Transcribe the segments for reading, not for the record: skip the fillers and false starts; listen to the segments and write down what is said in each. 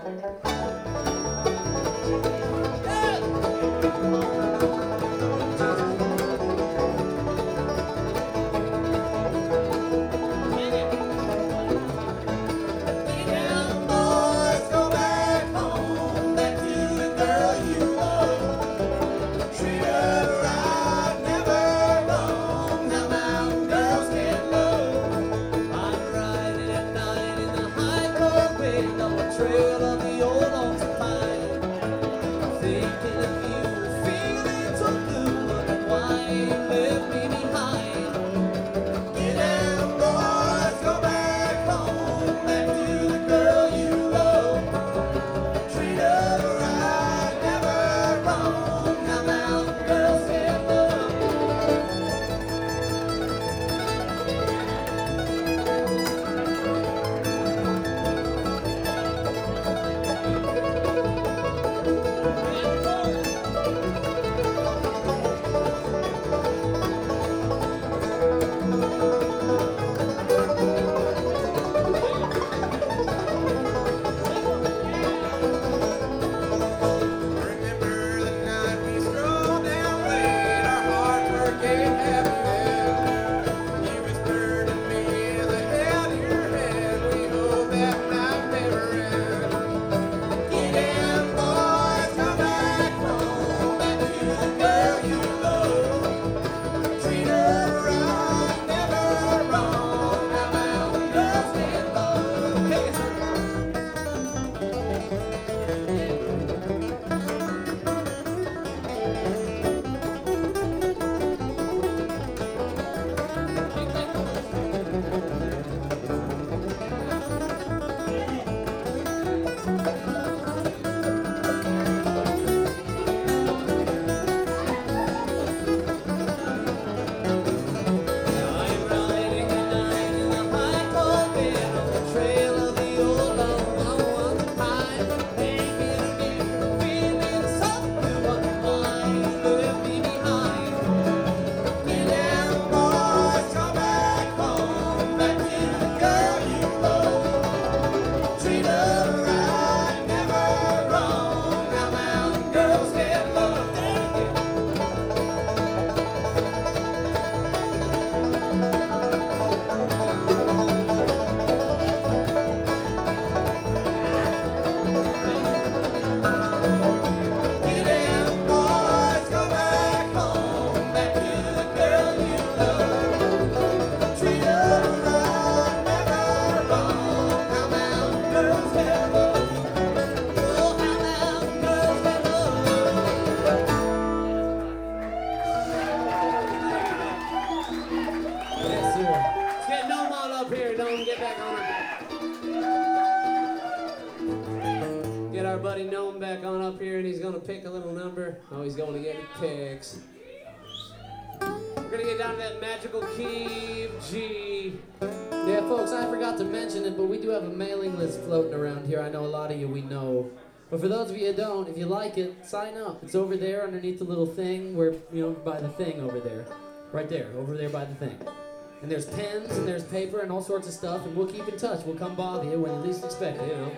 Pick a little number. Oh, he's going to get picks. We're gonna get down to that magical key of G. Yeah, folks, I forgot to mention it, but we do have a mailing list floating around here. I know a lot of you we know. But for those of you who don't, if you like it, sign up. It's over there underneath the little thing where, by the thing over there. Right there, over there by the thing. And there's pens and there's paper and all sorts of stuff, and we'll keep in touch. We'll come bother you when you least expect it,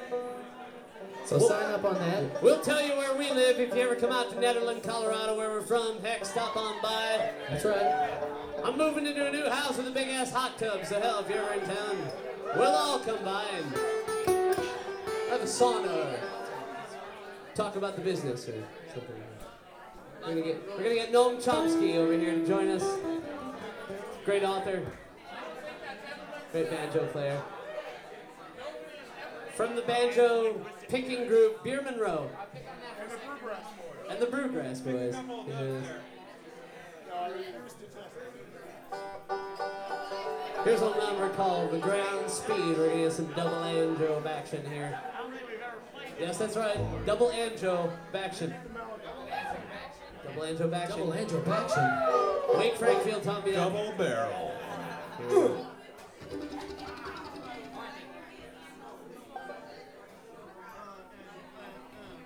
So sign up on that. We'll tell you where we live if you ever come out to Nederland, Colorado, where we're from. Heck, stop on by. That's right. I'm moving into a new house with a big-ass hot tub, so hell, if you're ever in town, we'll all come by and have a sauna or talk about the business or something. We're gonna get Noam Chomsky over here to join us. Great author. Great banjo player. From the banjo picking group, Beer Monroe. And the Brewgrass Boys. Yeah. Here's a number called The Ground Speed. We're going to get some double anjo action here. Yes, that's right. Double anjo action. Double anjo action. Double anjo action. Wake Frankfield taught me that. Double barrel.